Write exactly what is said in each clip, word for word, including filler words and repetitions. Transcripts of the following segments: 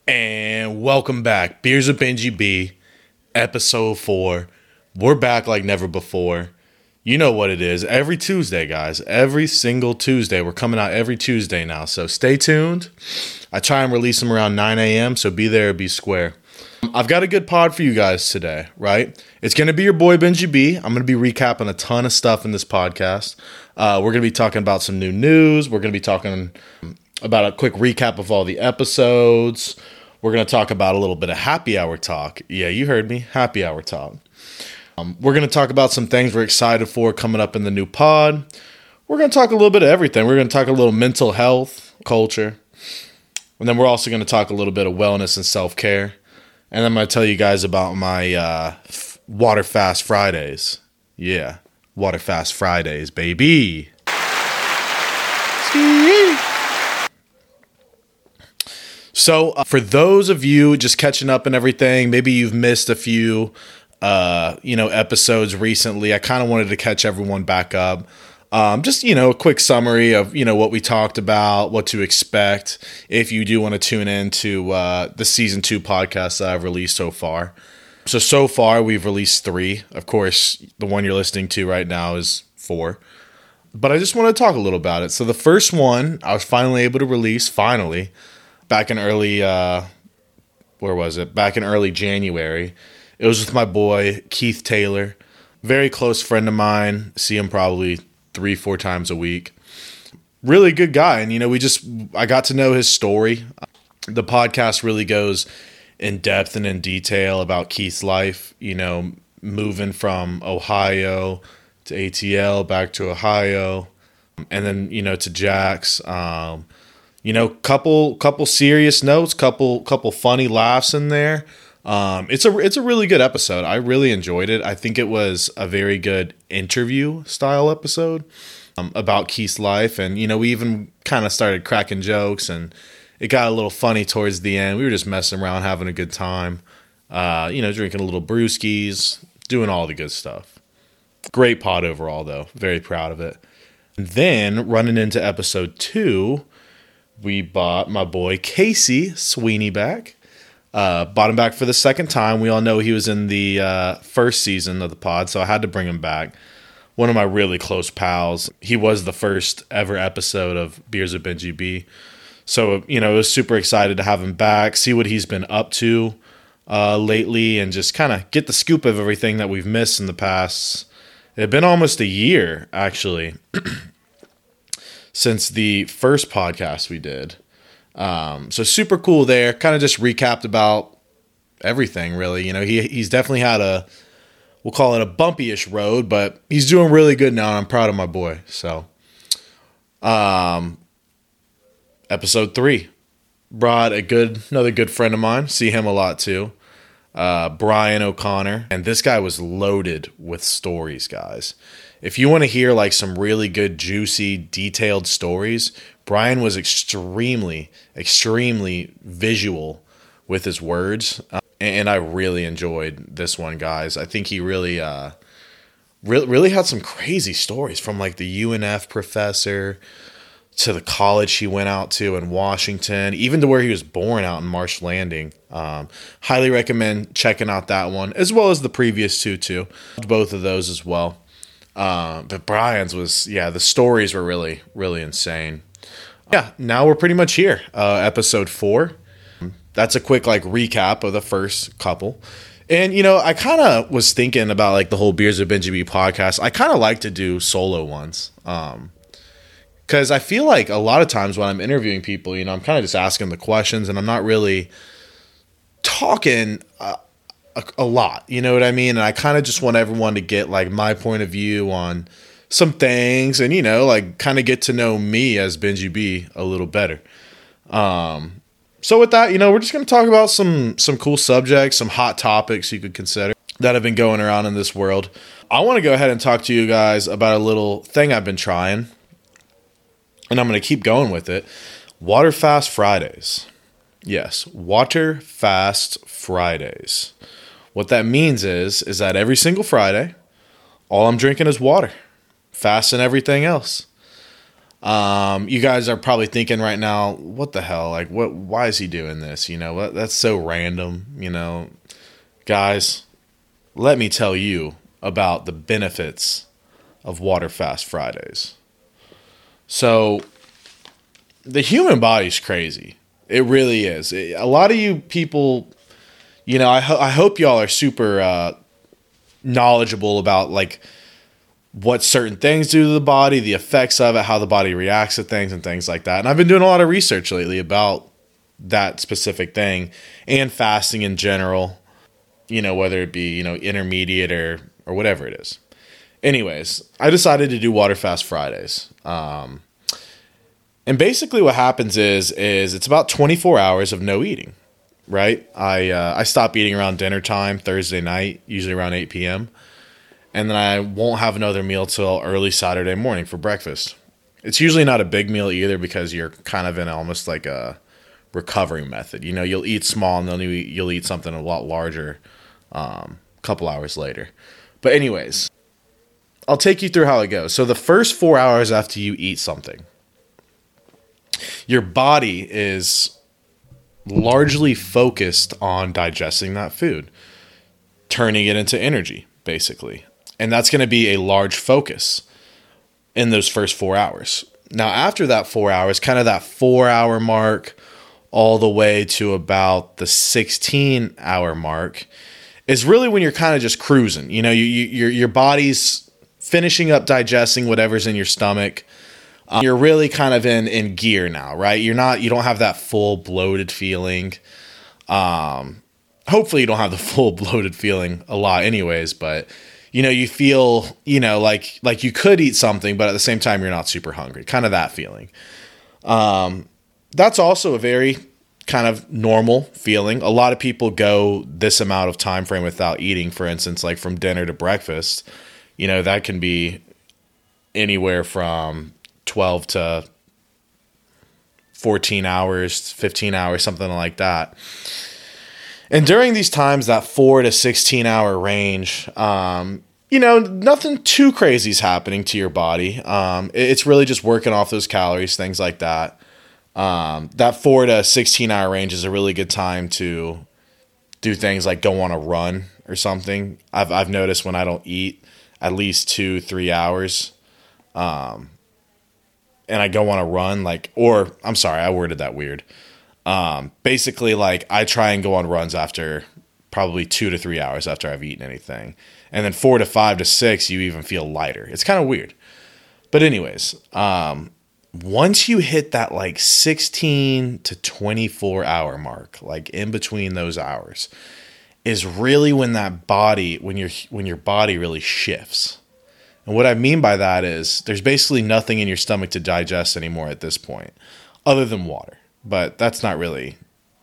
And welcome back. Beers with Benji B, episode four. We're back like never before. You know what it is. Every Tuesday, guys. Every single Tuesday. We're coming out every Tuesday now. So stay tuned. I try and release them around nine a.m. So be there, be square. I've got a good pod for you guys today, right? It's going to be your boy Benji B. I'm going to be recapping a ton of stuff in this podcast. Uh, we're going to be talking about some new news. We're going to be talking about a quick recap of all the episodes. We're going to talk about a little bit of happy hour talk. Yeah, you heard me. Happy hour talk. Um, we're going to talk about some things we're excited for coming up in the new pod. We're going to talk a little bit of everything. We're going to talk a little mental health, culture. And then we're also going to talk a little bit of wellness and self-care. And I'm going to tell you guys about my uh, f- Water Fast Fridays. Yeah, Water Fast Fridays, baby. So uh, for those of you just catching up and everything, maybe you've missed a few, uh, you know, episodes recently. I kind of wanted to catch everyone back up. Um, just, you know, a quick summary of, you know, what we talked about, what to expect if you do want to tune in to uh, the season two podcast that I've released so far. So, so far we've released three. Of course, the one you're listening to right now is four. But I just want to talk a little about it. So the first one I was finally able to release, finally, back in early, uh, where was it? Back in early January. It was with my boy, Keith Taylor. Very close friend of mine. See him probably three, four times a week. Really good guy. And, you know, we just, I got to know his story. The podcast really goes in depth and in detail about Keith's life, you know, moving from Ohio to A T L, back to Ohio, and then, you know, to Jax. Um, you know, couple, couple serious notes, couple, couple funny laughs in there. Um, it's a it's a really good episode. I really enjoyed it. I think it was a very good interview style episode um, about Keith's life, and you know we even kind of started cracking jokes, and it got a little funny towards the end. We were just messing around, having a good time. Uh, you know, drinking a little brewskis, doing all the good stuff. Great pod overall, though. Very proud of it. And then running into episode two, we bought my boy Casey Sweeney back. Uh, bought him back for the second time. We all know he was in the uh, first season of the pod, so I had to bring him back. One of my really close pals. He was the first ever episode of Beers with Benji B. So, you know, I was super excited to have him back, see what he's been up to uh, lately, and just kind of get the scoop of everything that we've missed in the past. It had been almost a year, actually, since the first podcast we did. Um, so super cool there. Kind of just recapped about everything, really. You know, he he's definitely had a, we'll call it a bumpy-ish road, but he's doing really good now, and I'm proud of my boy. So, um, episode three brought a good, another good friend of mine. See him a lot too. Uh, Brian O'Connor, and this guy was loaded with stories, guys. If you want to hear like some really good, juicy, detailed stories, Brian was extremely, extremely visual with his words, uh, and I really enjoyed this one, guys. I think he really, uh, really, really had some crazy stories from like the U N F professor to the college he went out to in Washington, even to where he was born out in Marsh Landing. Um, highly recommend checking out that one, as well as the previous two, too. Both of those as well. Uh, but Brian's was, yeah, the stories were really, really insane. Yeah, now we're pretty much here. Uh, episode four. That's a quick, like, recap of the first couple. And, you know, I kind of was thinking about, like, the whole Beers with Benji B podcast. I kind of like to do solo ones. Um, Because I feel like a lot of times when I'm interviewing people, you know, I'm kind of just asking the questions and I'm not really talking uh, a, a lot. You know what I mean? And I kind of just want everyone to get like my point of view on some things and, you know, like kind of get to know me as Benji B a little better. Um, so with that, you know, we're just going to talk about some some cool subjects, some hot topics you could consider that have been going around in this world. I want to go ahead and talk to you guys about a little thing I've been trying. And I'm going to keep going with it. Water Fast Fridays. Yes, Water Fast Fridays. What that means is, is that every single Friday, all I'm drinking is water. Fasting everything else. Um, you guys are probably thinking right now, what the hell? Like, what? Why is he doing this? You know, that's so random. You know, guys, let me tell you about the benefits of Water Fast Fridays. So, the human body's crazy. It really is. It, a lot of you people, you know, I, ho- I hope y'all are super uh, knowledgeable about like what certain things do to the body, the effects of it, how the body reacts to things and things like that. And I've been doing a lot of research lately about that specific thing and fasting in general, you know, whether it be, you know, intermediate or, or whatever it is. Anyways, I decided to do Water Fast Fridays. Um, and basically what happens is, is it's about twenty-four hours of no eating, right? I, uh, I stop eating around dinner time, Thursday night, usually around eight p.m., and then I won't have another meal till early Saturday morning for breakfast. It's usually not a big meal either because you're kind of in almost like a recovery method. You know, you'll eat small and then you'll eat something a lot larger um, a couple hours later. But anyways, I'll take you through how it goes. So the first four hours after you eat something, your body is largely focused on digesting that food, turning it into energy, basically. And that's going to be a large focus in those first four hours. Now, after that four hours, kind of that four hour mark, all the way to about the sixteen hour mark, is really when you're kind of just cruising. You know, you, you, your your body's finishing up digesting whatever's in your stomach. Um, you're really kind of in in gear now, right? You're not, you don't have that full bloated feeling. Um, hopefully, you don't have the full bloated feeling a lot, anyways, but. You know, you feel, you know, like like you could eat something, but at the same time, you're not super hungry. Kind of that feeling. Um, that's also a very kind of normal feeling. A lot of people go this amount of time frame without eating, for instance, like from dinner to breakfast. You know, that can be anywhere from twelve to fourteen hours, fifteen hours, something like that. And during these times, that four to sixteen hour range, um, you know, nothing too crazy is happening to your body. Um, it's really just working off those calories, things like that. Um, that four to sixteen hour range is a really good time to do things like go on a run or something. I've I've noticed when I don't eat at least two, three hours, um, and I go on a run, like, or I'm sorry, I worded that weird. Um, basically, like, I try and go on runs after probably two to three hours after I've eaten anything. And then four to five to six, you even feel lighter. It's kind of weird. But anyways, um, once you hit that like sixteen to twenty-four hour mark, like in between those hours, is really when that body, when your when your body really shifts. And what I mean by that is there's basically nothing in your stomach to digest anymore at this point, other than water. But that's not really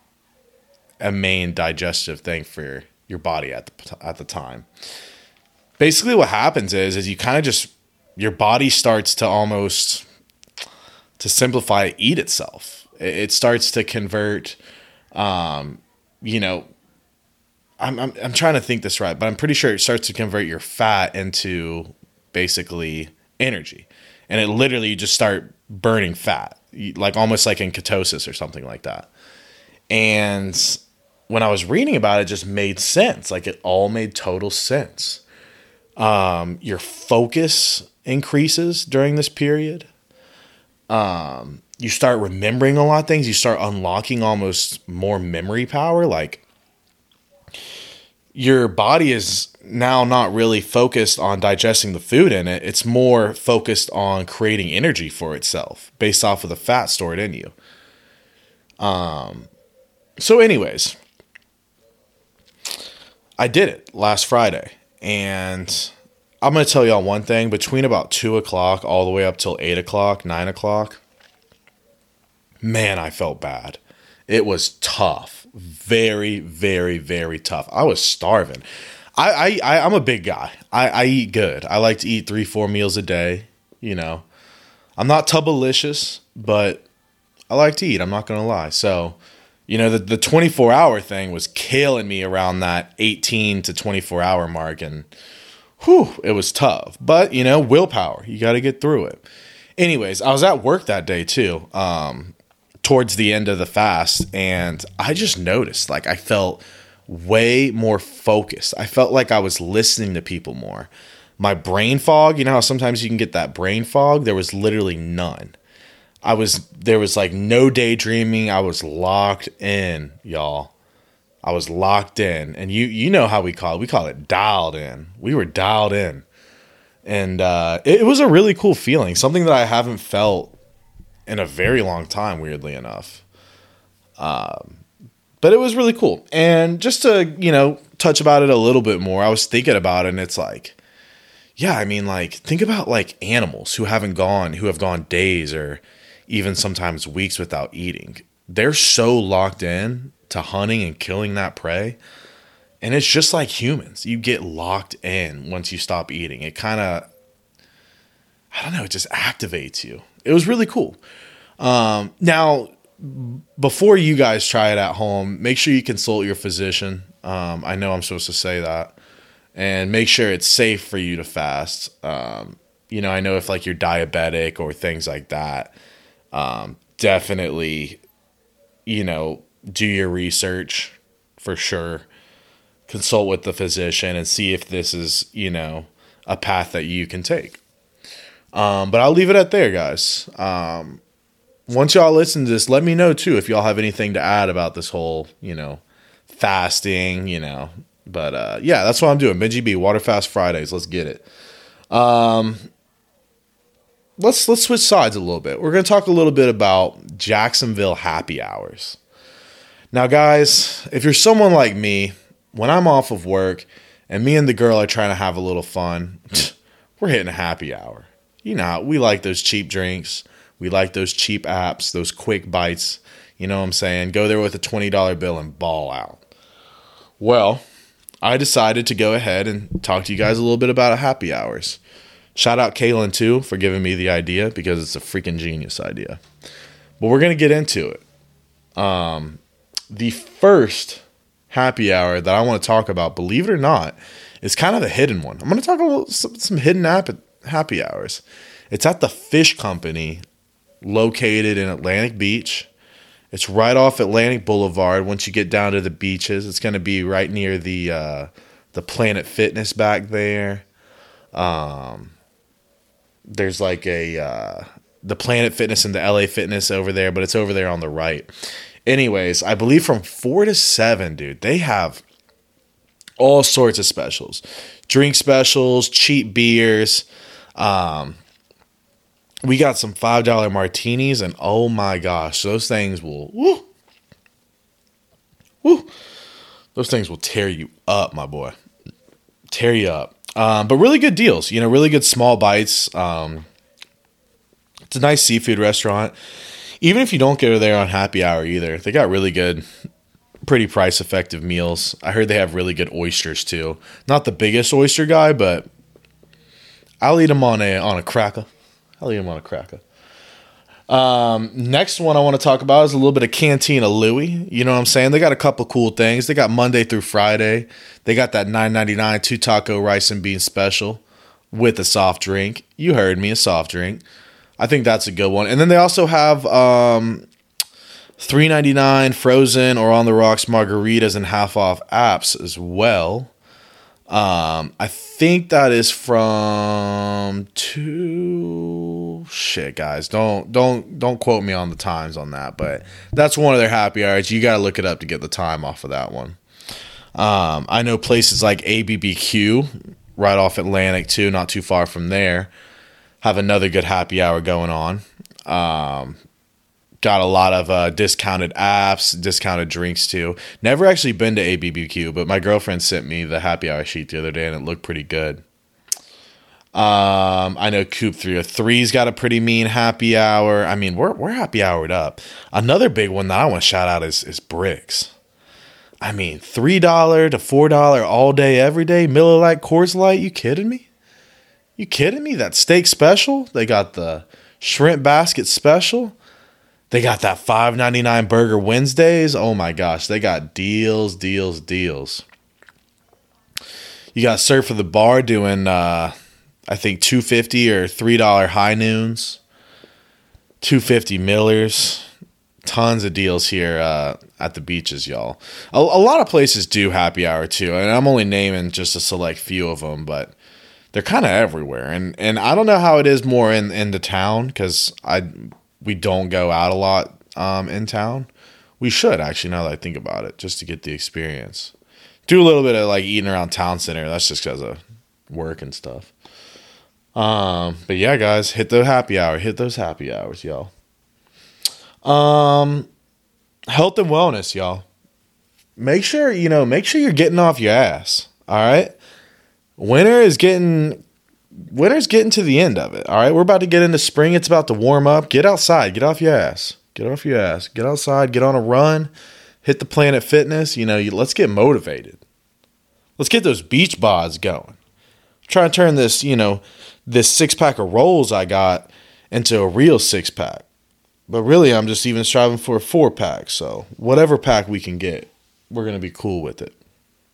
a main digestive thing for your body at the at the time. Basically what happens is, is you kind of just, your body starts to almost, to simplify, eat itself. It starts to convert, um, you know, I'm, I'm I'm trying to think this right, but I'm pretty sure it starts to convert your fat into basically energy. And it literally, you just start burning fat. Like almost like in ketosis or something like that. And when I was reading about it, it just made sense. Like it all made total sense. Um, your focus increases during this period. Um, you start remembering a lot of things. You start unlocking almost more memory power. Like your body is now not really focused on digesting the food in it. It's more focused on creating energy for itself based off of the fat stored in you. Um, so anyways, I did it last Friday, and I'm going to tell y'all one thing. Between about two o'clock all the way up till eight o'clock, nine o'clock, man, I felt bad. It was tough. Very, very, very tough. I was starving. I, I, I'm a big guy. I, I eat good. I like to eat three, four meals a day. You know, I'm not tubbalicious, but I like to eat. I'm not going to lie. So, you know, the, the twenty-four hour thing was killing me around that eighteen to twenty-four hour mark. And whew, it was tough. But, you know, willpower. You got to get through it. Anyways, I was at work that day too, um, towards the end of the fast, and I just noticed, like, I felt way more focused. I felt like I was listening to people more. My brain fog, you know how sometimes you can get that brain fog? There was literally none. I was, there was like no daydreaming. I was locked in, y'all. I was locked in. And you, you know how we call it. We call it dialed in. We were dialed in. And uh, it, it was a really cool feeling. Something that I haven't felt in a very long time, weirdly enough. Um, but it was really cool. And just to, you know, touch about it a little bit more, I was thinking about it, and it's like, yeah, I mean, like, think about like animals who haven't gone, who have gone days or even sometimes weeks without eating. They're so locked in to hunting and killing that prey. And it's just like humans. You get locked in once you stop eating. It kind of, I don't know, it just activates you. It was really cool. Um, now, before you guys try it at home, make sure you consult your physician. Um, I know I'm supposed to say that. And make sure it's safe for you to fast. Um, you know, I know if like you're diabetic or things like that, um, definitely, you know, do your research for sure. Consult with the physician and see if this is, you know, a path that you can take. Um, but I'll leave it at there, guys. Um, once y'all listen to this, let me know too if y'all have anything to add about this whole, you know, fasting, you know. But uh, yeah, that's what I'm doing. Benji B, Water Fast Fridays. Let's get it. Um, let's let's switch sides a little bit. We're going to talk a little bit about Jacksonville happy hours. Now, guys, if you're someone like me, when I'm off of work and me and the girl are trying to have a little fun, we're hitting a happy hour. You know, we like those cheap drinks. We like those cheap apps, those quick bites. You know what I'm saying? Go there with a twenty dollar bill and ball out. Well, I decided to go ahead and talk to you guys a little bit about happy hours. Shout out Kaylin, too, for giving me the idea because it's a freaking genius idea. But we're going to get into it. Um, the first happy hour that I want to talk about, believe it or not, is kind of a hidden one. I'm going to talk about some, some hidden happy hours. It's at the Fish Company located in Atlantic Beach. It's right off Atlantic Boulevard. Once you get down to the beaches, it's going to be right near the uh, the Planet Fitness back there. Um, there's like a uh, the Planet Fitness and the L A Fitness over there, but it's over there on the right. Anyways, I believe from four to seven, dude, they have all sorts of specials, drink specials, cheap beers. Um, We got some five dollar martinis, and oh my gosh, those things will, woo, woo, those things will tear you up, my boy. Tear you up. Um, but really good deals, you know, really good small bites. Um, it's a nice seafood restaurant. Even if you don't go there on happy hour either, they got really good, pretty price effective meals. I heard they have really good oysters too. Not the biggest oyster guy, but I'll eat them on a on a cracker. I'll eat them on a cracker. Um, next one I want to talk about is a little bit of Cantina Louie. You know what I'm saying? They got a couple cool things. They got Monday through Friday. They got that nine ninety-nine two taco rice and bean special with a soft drink. You heard me, a soft drink. I think that's a good one. And then they also have um, three ninety-nine frozen or on the rocks margaritas and half off apps as well. Um, I think that is from two shit, guys. Don't don't don't quote me on the times on that, but that's one of their happy hours. You got to look it up to get the time off of that one. Um, I know places like A B B Q right off Atlantic too, not too far from there, have another good happy hour going on. Um, Got a lot of uh, discounted apps, discounted drinks too. Never actually been to A B B Q, but my girlfriend sent me the happy hour sheet the other day, and it looked pretty good. Um, I know Coop three oh three's got a pretty mean happy hour. I mean, we're we're happy houred up. Another big one that I want to shout out is is Bricks. I mean, three dollar to four dollar all day, every day. Miller Lite, Coors Light. You kidding me? You kidding me? That steak special. They got the shrimp basket special. They got that five ninety-nine Burger Wednesdays. Oh my gosh, they got deals, deals, deals. You got Surf of the Bar doing, uh, I think, two fifty or three dollar high noons. two fifty Millers. Tons of deals here uh, at the beaches, y'all. A, a lot of places do happy hour too, and I'm only naming just a select few of them, but they're kind of everywhere. And and I don't know how it is more in, in the town, because I we don't go out a lot um, in town. We should, actually, now that I think about it, just to get the experience. Do a little bit of like eating around town center. That's just because of work and stuff. Um, but yeah, guys, hit the happy hour. Hit those happy hours, y'all. Um, health and wellness, y'all. Make sure, you know, make sure you're getting off your ass. All right. Winter is getting, winter's getting to the end of it. All right. We're about to get into spring. It's about to warm up. Get outside. Get off your ass. Get off your ass. Get outside. Get on a run. Hit the Planet Fitness. You know, you, let's get motivated. Let's get those beach bods going. Try to turn this, you know, this six pack of rolls I got into a real six pack. But really, I'm just even striving for a four pack. So whatever pack we can get, we're going to be cool with it.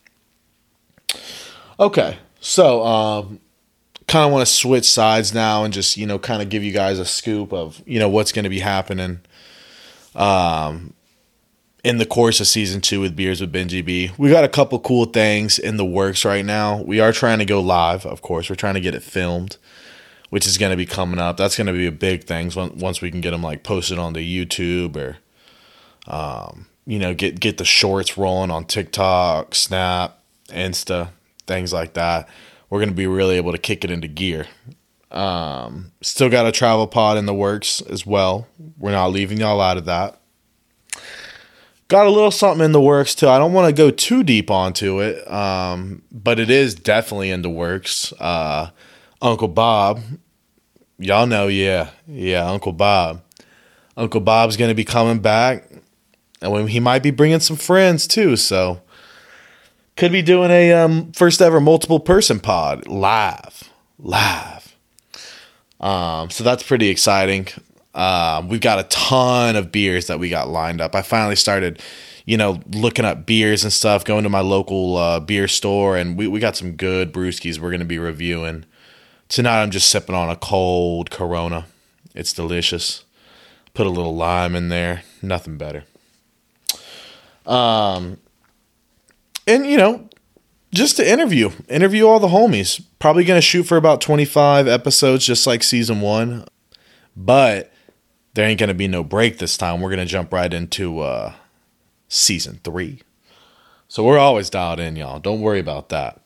Okay. So um, kind of want to switch sides now and just, you know, kind of give you guys a scoop of, you know, what's going to be happening um, in the course of season two with Beers with Benji B. We got a couple cool things in the works right now. We are trying to go live, of course. We're trying to get it filmed, which is going to be coming up. That's going to be a big thing once we can get them like posted onto YouTube or, um, you know, get get the shorts rolling on TikTok, Snap, Insta, things like that. We're going to be really able to kick it into gear. Um, still got a travel pod in the works as well. We're not leaving y'all out of that. Got a little something in the works too. I don't want to go too deep onto it, um, but it is definitely in the works. Uh, Uncle Bob, y'all know, yeah, yeah, Uncle Bob. Uncle Bob's going to be coming back, and he might be bringing some friends too, so could be doing a um, first ever multiple person pod live, live. Um, so that's pretty exciting. Um, we've got a ton of beers that we got lined up. I finally started, you know, looking up beers and stuff, going to my local uh, beer store, and we, we got some good brewskis we're going to be reviewing. Tonight I'm just sipping on a cold Corona. It's delicious. Put a little lime in there. Nothing better. Um, and, you know, just to interview. Interview all the homies. Probably going to shoot for about twenty-five episodes, just like season one. But there ain't going to be no break this time. We're going to jump right into uh, season three. So we're always dialed in, y'all. Don't worry about that.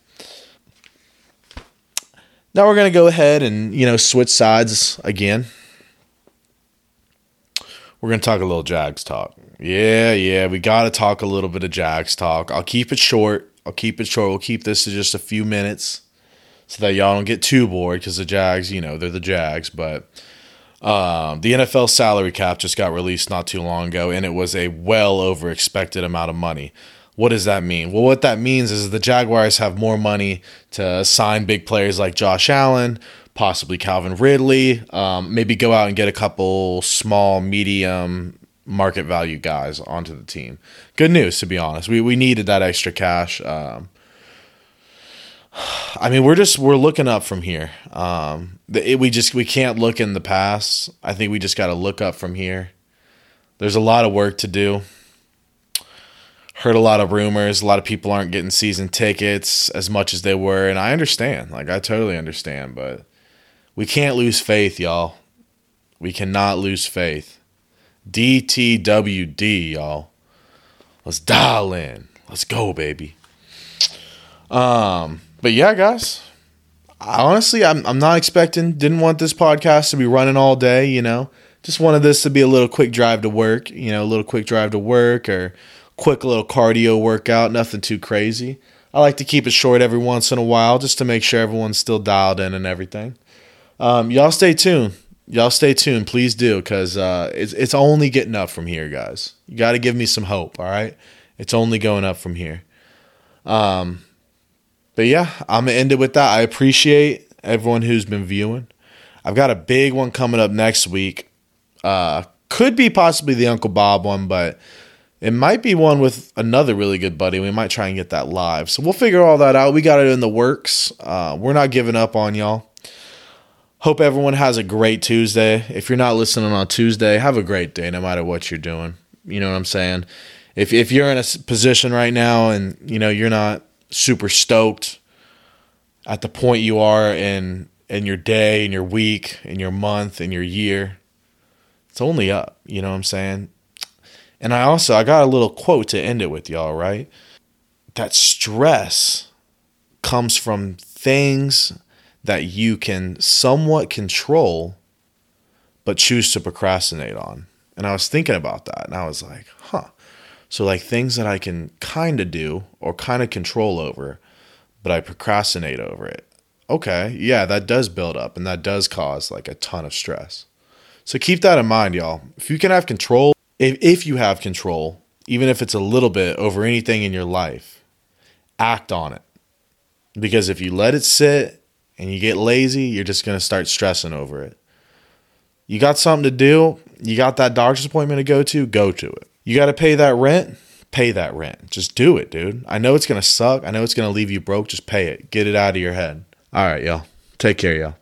Now we're going to go ahead and, you know, switch sides again. We're going to talk a little Jags talk. Yeah, yeah, we got to talk a little bit of Jags talk. I'll keep it short. I'll keep it short. We'll keep this to just a few minutes so that y'all don't get too bored, because the Jags, you know, they're the Jags. But um, the N F L salary cap just got released not too long ago, and it was a well over expected amount of money. What does that mean? Well, what that means is the Jaguars have more money to sign big players like Josh Allen, possibly Calvin Ridley, um, maybe go out and get a couple small, medium market value guys onto the team. Good news, to be honest. We we needed that extra cash. Um, I mean, we're just we're looking up from here. Um, it, we just we can't look in the past. I think we just got to look up from here. There's a lot of work to do. Heard a lot of rumors. A lot of people aren't getting season tickets as much as they were, and I understand. Like, I totally understand, but we can't lose faith, y'all. We cannot lose faith. D T W D, y'all. Let's dial in. Let's go, baby. Um, but yeah, guys. I, honestly, I'm I'm not expecting. Didn't want this podcast to be running all day. You know, just wanted this to be a little quick drive to work. You know, a little quick drive to work or quick little cardio workout, nothing too crazy. I like to keep it short every once in a while just to make sure everyone's still dialed in and everything. Um, y'all stay tuned. Y'all stay tuned. Please do, because uh, it's, it's only getting up from here, guys. You got to give me some hope, all right? It's only going up from here. Um, but yeah, I'm going to end it with that. I appreciate everyone who's been viewing. I've got a big one coming up next week. Uh, could be possibly the Uncle Bob one, but it might be one with another really good buddy. We might try and get that live. So we'll figure all that out. We got it in the works. Uh, we're not giving up on y'all. Hope everyone has a great Tuesday. If you're not listening on Tuesday, have a great day no matter what you're doing. You know what I'm saying? If if you're in a position right now and, you know, you're not super stoked at the point you are in in your day, in your week, in your month, in your year, it's only up. You know what I'm saying? And I also, I got a little quote to end it with, y'all, right? That stress comes from things that you can somewhat control, but choose to procrastinate on. And I was thinking about that, and I was like, huh. So like things that I can kind of do or kind of control over, but I procrastinate over it. Okay, yeah, that does build up, and that does cause like a ton of stress. So keep that in mind, y'all. If you can have control, if, if you have control, even if it's a little bit over anything in your life, act on it. Because if you let it sit and you get lazy, you're just going to start stressing over it. You got something to do, you got that doctor's appointment to go to, go to it. You got to pay that rent, pay that rent. Just do it, dude. I know it's going to suck. I know it's going to leave you broke. Just pay it. Get it out of your head. All right, y'all. Take care, y'all.